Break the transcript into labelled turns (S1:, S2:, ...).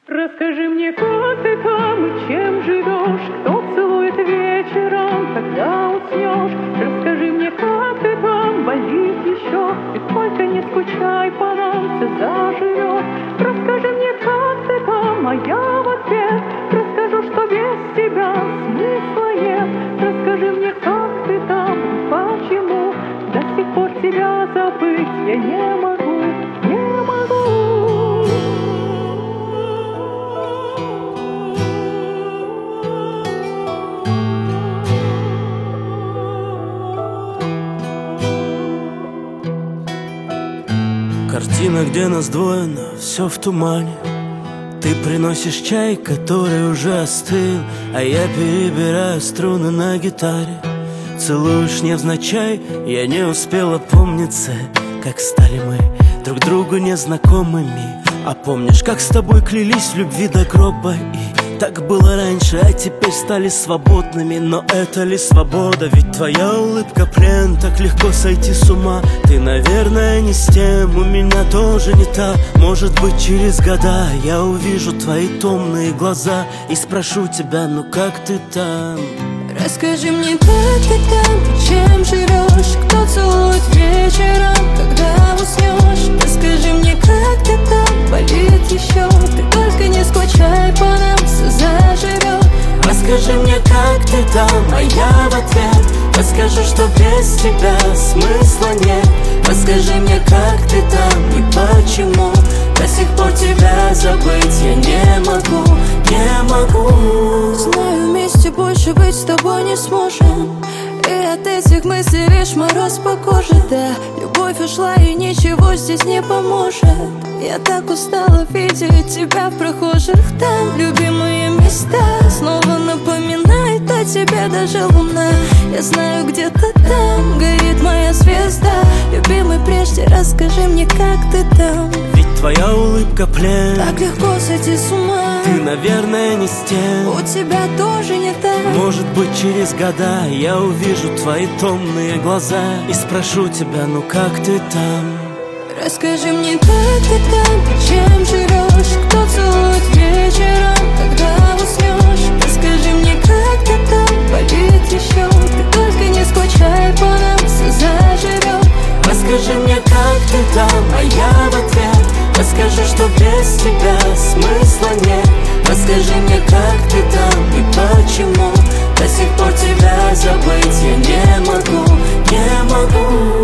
S1: Расскажи мне, как ты там и чем живешь, кто целует вечером, когда уснешь. Расскажи мне, как ты там, болит еще, ведь только не скучай, по нам все заживет. Расскажи мне, как ты там, а я в ответ расскажу, что без тебя смысла нет. Расскажи мне, как ты там, почему до сих пор тебя забыть я не могу, не могу.
S2: Картина, где нас двое, но все в тумане. Ты приносишь чай, который уже остыл, а я перебираю струны на гитаре. Целуешь невзначай, я не успел опомниться, как стали мы друг другу незнакомыми. А помнишь, как с тобой клялись в любви до гроба? И так было раньше, а теперь стали свободными. Но это ли свобода? Ведь твоя улыбка плен, так легко сойти с ума. Ты, наверное, не с тем, у меня тоже не та. Может быть, через года я увижу твои томные глаза и спрошу тебя, ну как ты там?
S3: Расскажи мне, как ты там, и чем живешь, кто целует вечером, когда уснешь. Расскажи мне, как ты там, болит еще, ты только не скучай, по нам все заживет.
S2: Расскажи мне, как ты там, а я в ответ расскажу, что без тебя смысла нет. Расскажи мне, как ты там и почему до сих пор тебя забыть я не могу, не могу.
S3: Знаю, вместе больше быть с тобой не сможем, и от этих мыслей весь мороз по коже. Да, любовь ушла и ничего здесь не поможет. Я так устала видеть тебя в прохожих. Там любимые места снова напоминает о тебе даже луна. Я знаю, где-то там горит моя звезда. Любимый, прежде расскажи мне, как ты там.
S2: Ведь твоя улыбка плен,
S3: так легко сойти с ума.
S2: Ты, наверное, не с тем,
S3: у тебя тоже не так.
S2: Может быть, через года я увижу твои томные глаза и спрошу тебя, ну как ты там?
S3: Расскажи мне, как ты там, и чем живешь, кто целует вечером, когда уснешь. Расскажи мне, как ты там, болит еще, ты только не скучай, по нам все заживет.
S2: Расскажи мне, как ты там, а я в ответ расскажу, что без тебя смысла нет. Расскажи мне, как ты там и почему до сих пор тебя забыть я не могу, не могу.